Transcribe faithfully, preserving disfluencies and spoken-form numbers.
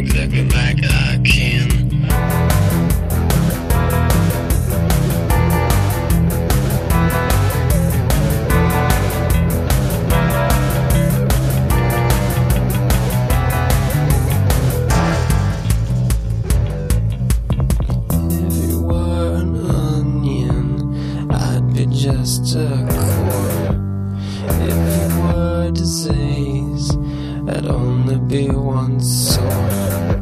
exactly like I can. Just a core. If you were disease, I'd only be one sore.